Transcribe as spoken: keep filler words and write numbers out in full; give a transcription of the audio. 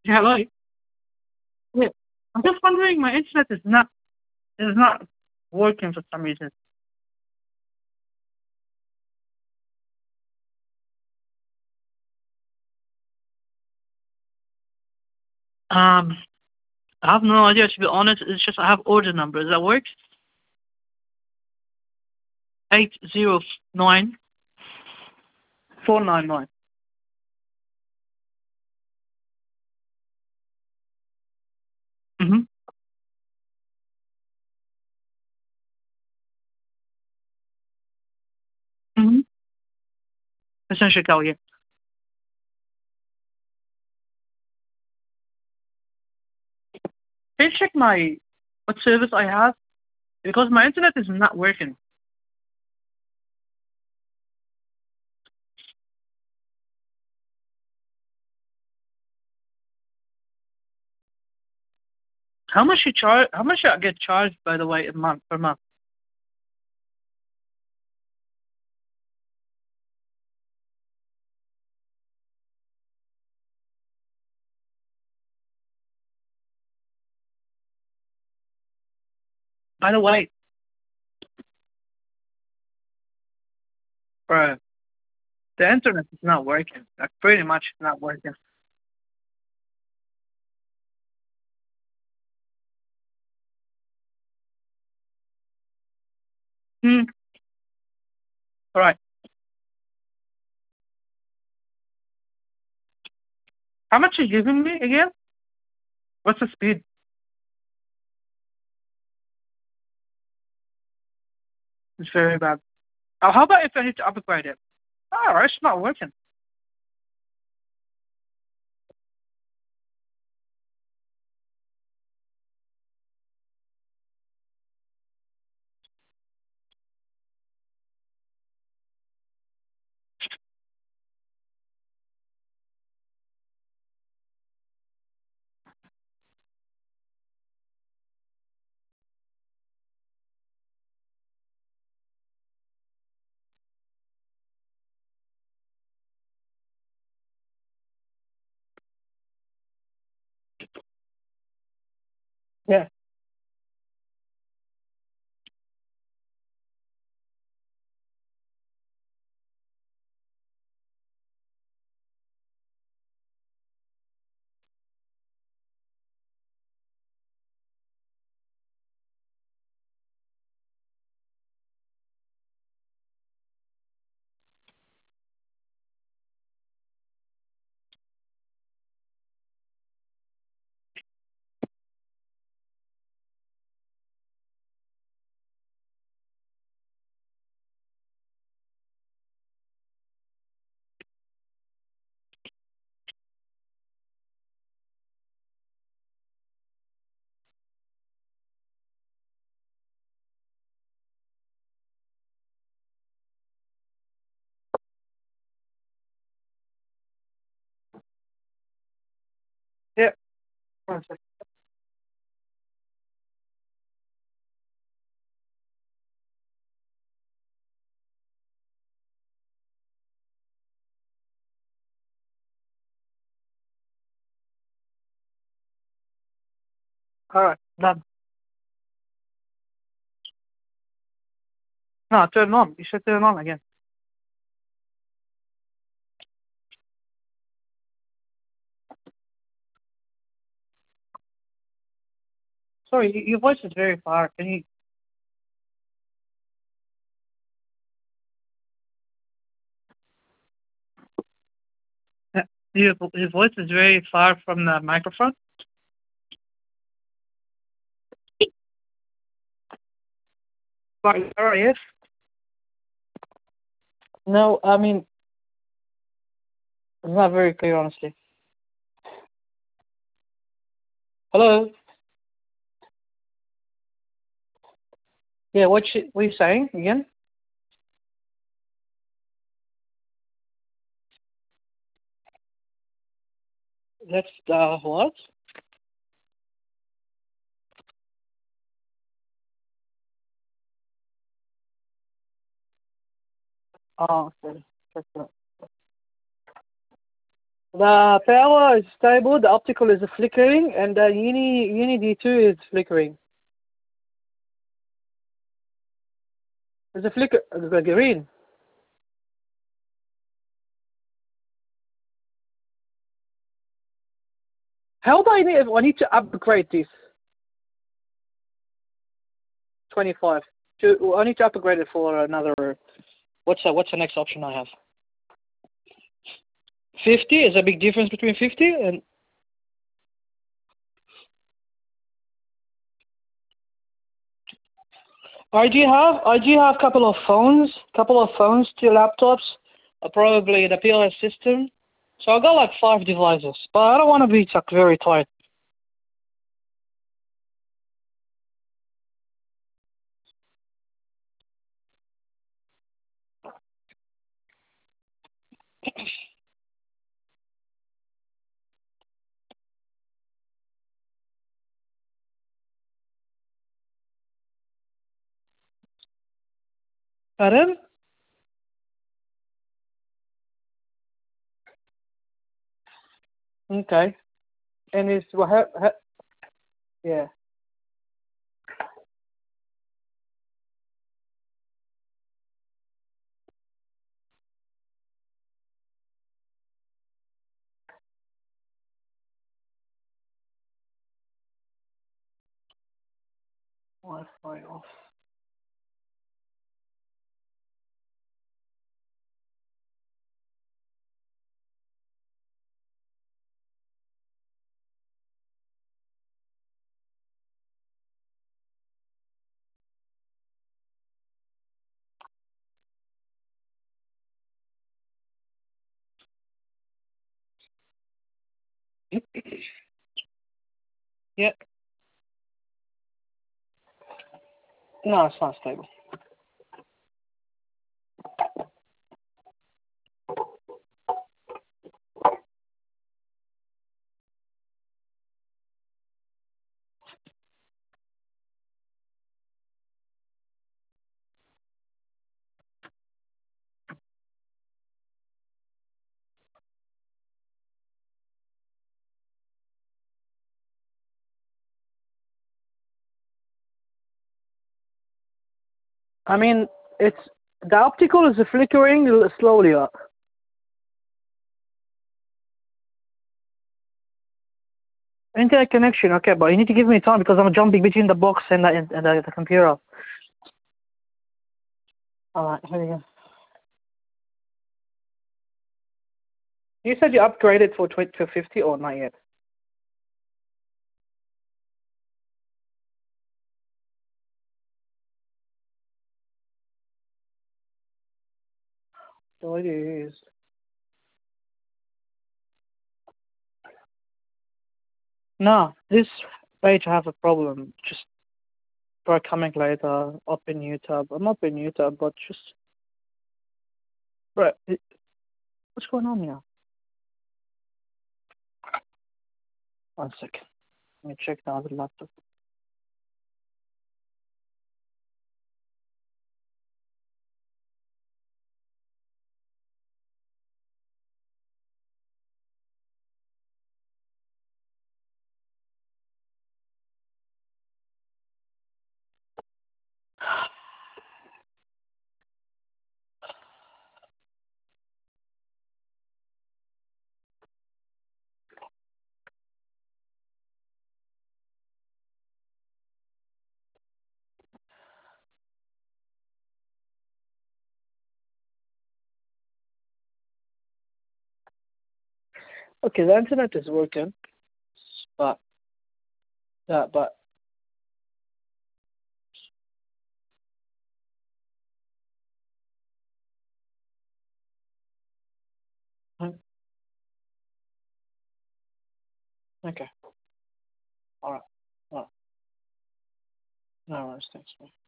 Yeah, like, yeah. I'm just wondering, my internet is not is not working for some reason. Um, I have no idea to be honest. It's just I have order number. Does that work? Eight zero nine four nine nine. Mm-hmm. Mm-hmm. Essentially, go yeah. Can you check my what service I have? Because my internet is not working. How much you charge? How much I get charged, by the way, a month per month? By the way, bro, the internet is not working. Like pretty much not working. Hmm. All right. How much you giving me again? What's the speed? It's very bad. Oh, how about if I need to upgrade it? Oh, it's not working. Yeah. Yeah. One second. All right. Done. No, turn on. You should turn on again. Sorry, y- your voice is very far. Can you? uh, Your, your voice is very far from the microphone. Sorry. Sorry. Yes. No, I mean it's not very clear, honestly. Hello. Yeah. What you what you saying again? That's uh what? Oh, okay. That's right. The power is stable, the optical is flickering, and the Uni Uni D two is flickering. It's a flicker, uh, green. How do I need? I need to upgrade this. Twenty-five. To, I need to upgrade it for another. What's the, what's the next option I have? Fifty is a big difference between fifty and. I do have I do have a couple of phones, couple of phones, two laptops, uh, probably the P O S system. So I got like five devices, but I don't want to be like very tight. Pardon? Okay. And it's well, ha, ha, yeah. Wi-Fi off. Yeah. No, it's not stable. I mean, it's the optical is flickering l- slowly up. Internet connection, okay, but you need to give me time because I'm jumping between the box and the and the, the computer. All right, here we go. You said you upgraded for twenty to fifty or not yet? So it is. No, this page have a problem. Just try coming later, open new tab. I'm open new tab, but just right. It, what's going on here? One second. Let me check the other laptop. Okay, the internet is working, but yeah, but hmm, okay, all right, all right, no worries, thanks.